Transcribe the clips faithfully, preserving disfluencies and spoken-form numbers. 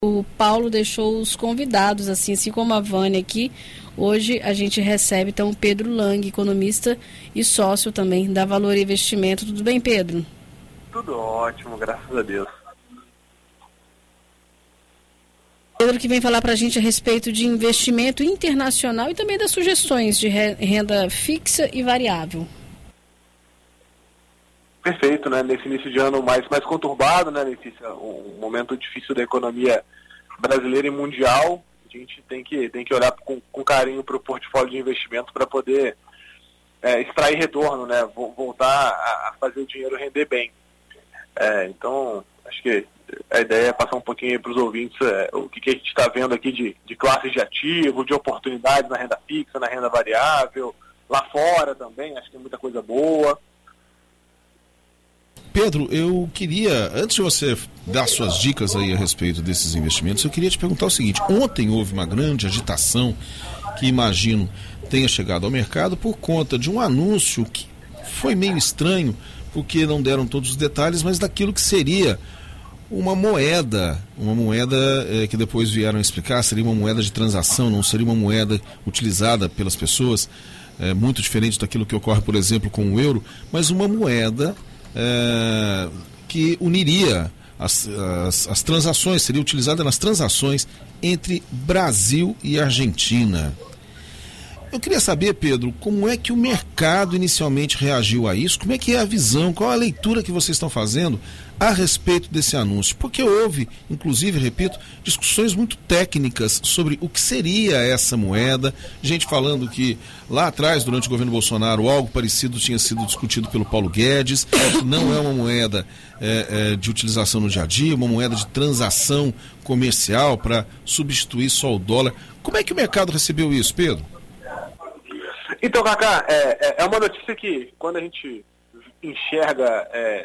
O Paulo deixou os convidados, assim, assim como a Vânia aqui. Hoje a gente recebe então o Pedro Lang, economista e sócio também da Valor Investimento. Tudo bem, Pedro? Tudo ótimo, graças a Deus. Pedro que vem falar para a gente a respeito de investimento internacional e também das sugestões de renda fixa e variável. Perfeito, né? Nesse início de ano mais, mais conturbado, né, Letícia? Um momento difícil da economia brasileira e mundial. A gente tem que, tem que olhar com, com carinho para o portfólio de investimento para poder é, extrair retorno, né? Voltar a, a fazer o dinheiro render bem. É, então, acho que a ideia é passar um pouquinho para os ouvintes é, o que, que a gente está vendo aqui de, de classes de ativo, de oportunidades na renda fixa, na renda variável, lá fora também, acho que tem muita coisa boa. Pedro, eu queria, antes de você dar suas dicas aí a respeito desses investimentos, eu queria te perguntar o seguinte: ontem houve uma grande agitação que imagino tenha chegado ao mercado por conta de um anúncio que foi meio estranho, porque não deram todos os detalhes, mas daquilo que seria uma moeda, uma moeda eh, que depois vieram explicar, seria uma moeda de transação, não seria uma moeda utilizada pelas pessoas, eh, muito diferente daquilo que ocorre, por exemplo, com o euro, mas uma moeda É, que uniria as, as, as transações, seria utilizada nas transações entre Brasil e Argentina. Eu queria saber, Pedro, como é que o mercado inicialmente reagiu a isso, como é que é a visão, qual a leitura que vocês estão fazendo a respeito desse anúncio, porque houve, inclusive, repito, discussões muito técnicas sobre o que seria essa moeda, gente falando que lá atrás, durante o governo Bolsonaro, algo parecido tinha sido discutido pelo Paulo Guedes, não é uma moeda é, é, de utilização no dia a dia, uma moeda de transação comercial para substituir só o dólar. Como é que o mercado recebeu isso, Pedro? Então, Cacá, é, é uma notícia que, quando a gente enxerga é,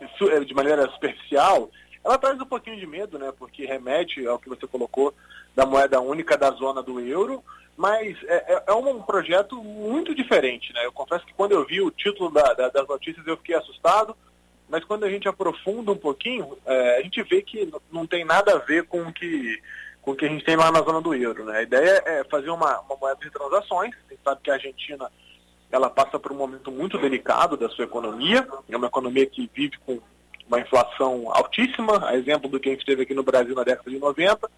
de maneira superficial, ela traz um pouquinho de medo, né? Porque remete ao que você colocou da moeda única da zona do euro, mas é, é um projeto muito diferente, né? Eu confesso que quando eu vi o título da, da, das notícias eu fiquei assustado, mas quando a gente aprofunda um pouquinho, é, a gente vê que não tem nada a ver com o que, com o que a gente tem lá na zona do euro, né? A ideia é fazer uma, uma moeda de transações. A gente sabe que a Argentina ela passa por um momento muito delicado da sua economia, é uma economia que vive com uma inflação altíssima, a exemplo do que a gente teve aqui no Brasil na década de noventa,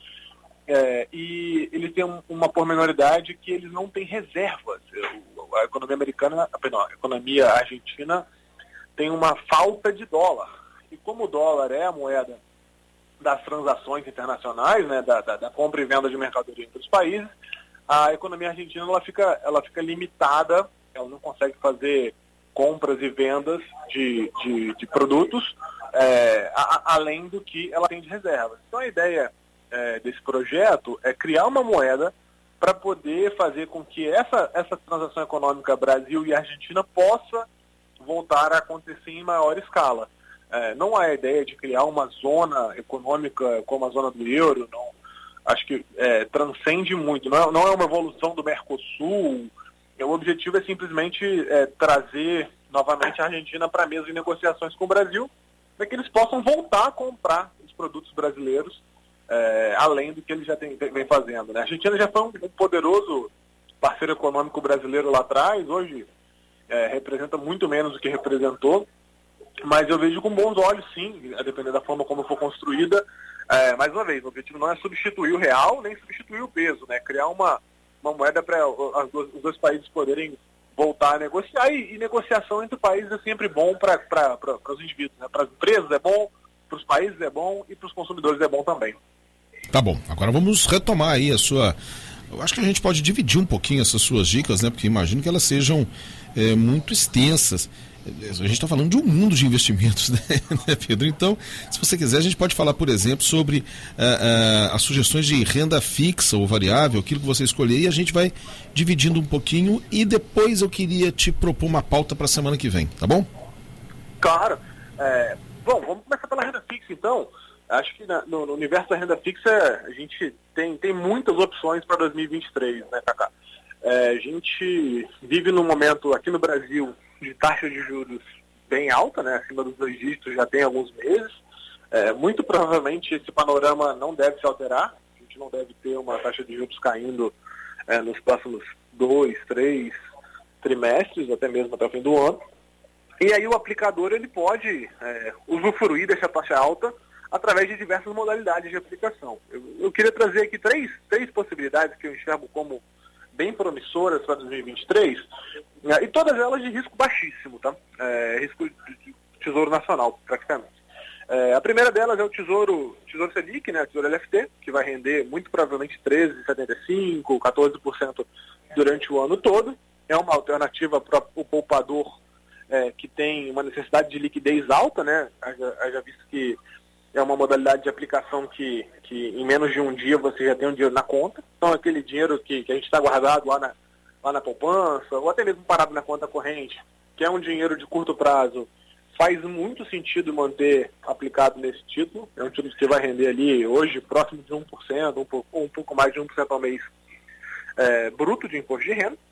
é, e eles têm um, uma pormenoridade que eles não têm reservas. A economia americana, perdão, a economia argentina tem uma falta de dólar, e como o dólar é a moeda das transações internacionais, né, da, da, da compra e venda de mercadoria entre os países, a economia argentina ela fica, ela fica limitada, ela não consegue fazer compras e vendas de, de, de produtos, é, a, além do que ela tem de reservas. Então a ideia é, desse projeto é criar uma moeda para poder fazer com que essa, essa transação econômica Brasil e Argentina possa voltar a acontecer em maior escala. É, não há a ideia de criar uma zona econômica como a zona do euro, não, acho que é, transcende muito, não é, não é uma evolução do Mercosul. O objetivo é simplesmente é, trazer novamente a Argentina para a mesa de negociações com o Brasil, para que eles possam voltar a comprar os produtos brasileiros, é, além do que eles já têm, vem fazendo, né? A Argentina já foi um, um poderoso parceiro econômico brasileiro lá atrás, hoje é, representa muito menos do que representou, mas eu vejo com bons olhos, sim, a depender da forma como for construída. É, mais uma vez, o objetivo não é substituir o real, nem substituir o peso, né? Criar uma uma moeda para os dois países poderem voltar a negociar, e, e negociação entre países é sempre bom para os indivíduos, né? Para as empresas é bom, para os países é bom e para os consumidores é bom também. Tá bom, agora vamos retomar aí a sua... Eu acho que a gente pode dividir um pouquinho essas suas dicas, né? Porque imagino que elas sejam é, muito extensas. A gente está falando de um mundo de investimentos, né, Pedro? Então, se você quiser, a gente pode falar, por exemplo, sobre uh, uh, as sugestões de renda fixa ou variável, aquilo que você escolher, e a gente vai dividindo um pouquinho, e depois eu queria te propor uma pauta para a semana que vem, tá bom? Claro. É, bom, vamos começar pela renda fixa, então. Acho que na, no, no universo da renda fixa a gente tem, tem muitas opções para dois mil e vinte e três, né, Cacá? É, a gente vive num momento aqui no Brasil de taxa de juros bem alta, né, acima dos dois dígitos já tem alguns meses. É, muito provavelmente esse panorama não deve se alterar, a gente não deve ter uma taxa de juros caindo é, nos próximos dois, três trimestres, até mesmo até o fim do ano. E aí o aplicador ele pode é, usufruir dessa taxa alta através de diversas modalidades de aplicação. Eu, eu queria trazer aqui três, três possibilidades que eu enxergo como bem promissoras para dois mil e vinte e três, né, e todas elas de risco baixíssimo, tá? É, risco de Tesouro Nacional, praticamente. É, a primeira delas é o Tesouro, Tesouro Selic, né, o Tesouro L F T, que vai render muito provavelmente treze vírgula setenta e cinco por cento, quatorze por cento durante o ano todo. É uma alternativa para o poupador é, que tem uma necessidade de liquidez alta, né? Haja, haja visto que é uma modalidade de aplicação que, que em menos de um dia você já tem um dinheiro na conta. Então aquele dinheiro que, que a gente está guardado lá na, lá na poupança, ou até mesmo parado na conta corrente, que é um dinheiro de curto prazo, faz muito sentido manter aplicado nesse título. É um título que vai render ali hoje próximo de um por cento, um pouco, um pouco mais de um por cento ao mês é, bruto de imposto de renda.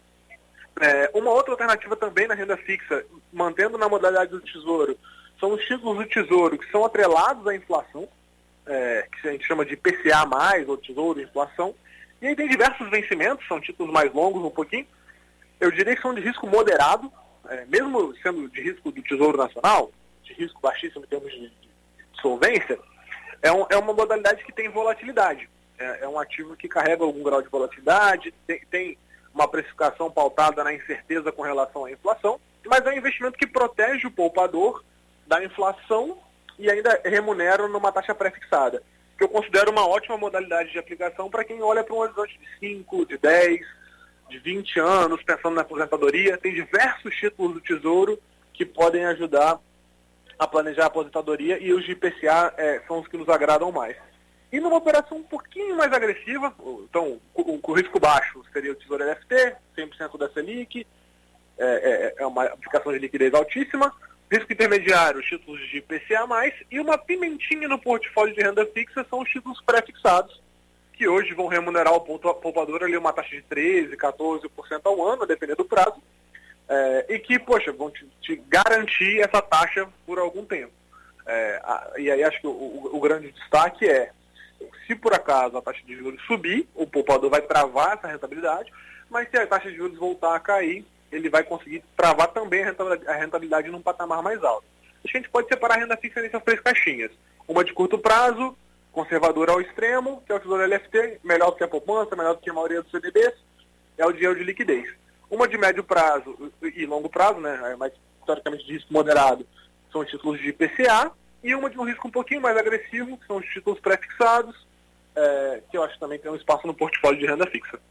É, uma outra alternativa também na renda fixa, mantendo na modalidade do Tesouro, são os títulos do Tesouro que são atrelados à inflação, é, que a gente chama de I P C A mais, ou Tesouro Inflação. E aí tem diversos vencimentos, são títulos mais longos um pouquinho. Eu diria que são de risco moderado, é, mesmo sendo de risco do Tesouro Nacional, de risco baixíssimo em termos de, de solvência, é, um, é uma modalidade que tem volatilidade. É, é um ativo que carrega algum grau de volatilidade, tem, tem uma precificação pautada na incerteza com relação à inflação, mas é um investimento que protege o poupador da inflação e ainda remunera numa taxa pré-fixada, que eu considero uma ótima modalidade de aplicação para quem olha para um horizonte de cinco, de dez, de vinte anos, pensando na aposentadoria. Tem diversos títulos do Tesouro que podem ajudar a planejar a aposentadoria, e os de I P C A é, são os que nos agradam mais. E numa operação um pouquinho mais agressiva, então, com o risco baixo seria o Tesouro L F T, cem por cento da Selic, é, é, é uma aplicação de liquidez altíssima. Risco intermediário, os títulos de I P C A mais, e uma pimentinha no portfólio de renda fixa são os títulos pré-fixados, que hoje vão remunerar o poupador ali uma taxa de treze, quatorze por cento ao ano, a depender do prazo, é, e que, poxa, vão te, te garantir essa taxa por algum tempo. É, a, e aí acho que o, o, o grande destaque é, se por acaso a taxa de juros subir, o poupador vai travar essa rentabilidade, mas se a taxa de juros voltar a cair, ele vai conseguir travar também a rentabilidade, a rentabilidade num patamar mais alto. Acho que a gente pode separar a renda fixa nessas três caixinhas. Uma de curto prazo, conservadora ao extremo, que é o Tesouro L F T, melhor do que a poupança, melhor do que a maioria dos C D Bs, é o dinheiro de liquidez. Uma de médio prazo e longo prazo, né, mais historicamente de risco moderado, são os títulos de I P C A, e uma de um risco um pouquinho mais agressivo, que são os títulos pré-fixados, é, que eu acho que também tem um espaço no portfólio de renda fixa.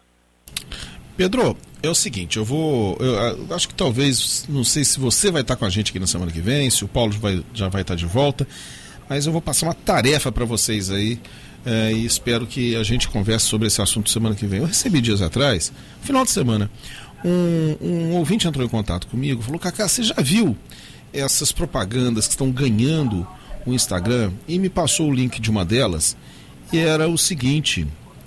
Pedro, é o seguinte, eu vou, eu, eu acho que talvez, não sei se você vai estar com a gente aqui na semana que vem, se o Paulo vai, já vai estar de volta, mas eu vou passar uma tarefa para vocês aí, é, e espero que a gente converse sobre esse assunto semana que vem. Eu recebi dias atrás, no final de semana, um, um ouvinte entrou em contato comigo, falou: Cacá, você já viu essas propagandas que estão ganhando o Instagram? E me passou o link de uma delas, e era o seguinte,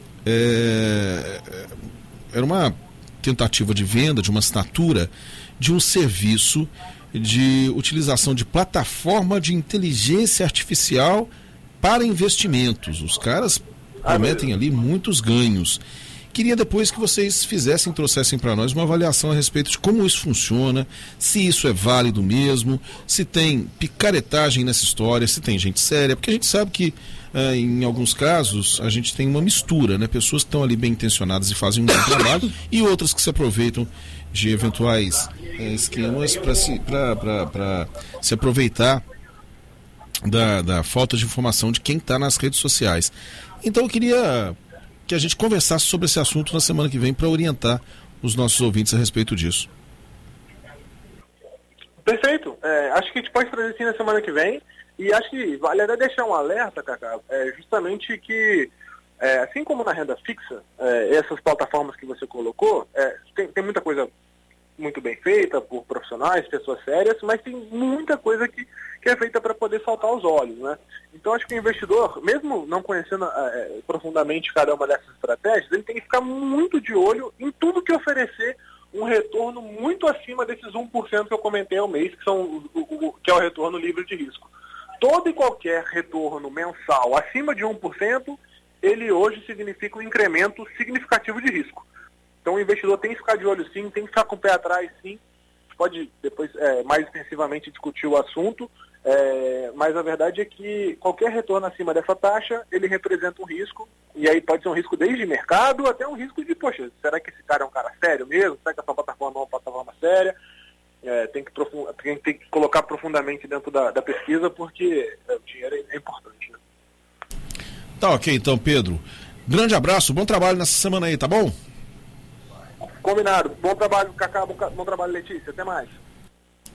é... era uma tentativa de venda de uma assinatura de um serviço de utilização de plataforma de inteligência artificial para investimentos. Os caras prometem ali muitos ganhos. Queria depois que vocês fizessem, trouxessem para nós uma avaliação a respeito de como isso funciona, se isso é válido mesmo, se tem picaretagem nessa história, se tem gente séria, porque a gente sabe que Uh, em alguns casos a gente tem uma mistura, né? Pessoas que estão ali bem intencionadas e fazem um bom trabalho, e outras que se aproveitam de eventuais uh, esquemas para se, se aproveitar da, da falta de informação de quem está nas redes sociais. Então eu queria que a gente conversasse sobre esse assunto na semana que vem para orientar os nossos ouvintes a respeito disso. Perfeito. É, acho que a gente pode trazer sim na semana que vem. E acho que vale até deixar um alerta, Cacá, é justamente que, é, assim como na renda fixa, é, essas plataformas que você colocou, é, tem, tem muita coisa muito bem feita por profissionais, pessoas sérias, mas tem muita coisa que, que é feita para poder saltar aos olhos, né? Então acho que o investidor, mesmo não conhecendo é, profundamente cada uma dessas estratégias, ele tem que ficar muito de olho em tudo que oferecer um retorno muito acima desses um por cento que eu comentei ao mês, que, são o, o, que é o retorno livre de risco. todo e qualquer retorno mensal acima de um por cento, ele hoje significa um incremento significativo de risco. Então o investidor tem que ficar de olho sim, tem que ficar com o pé atrás sim. Pode depois é, mais extensivamente discutir o assunto, é, mas a verdade é que qualquer retorno acima dessa taxa, ele representa um risco, e aí pode ser um risco desde mercado até um risco de, poxa, será que esse cara é um cara sério mesmo? Será que essa plataforma é uma plataforma séria? É, tem, que profund... tem, tem que colocar profundamente dentro da, da pesquisa, porque é, o dinheiro é, é importante, né? Tá ok, então, Pedro. Grande abraço, bom trabalho nessa semana aí, tá bom? Combinado. Bom trabalho, Cacá, bom, bom trabalho, Letícia. Até mais.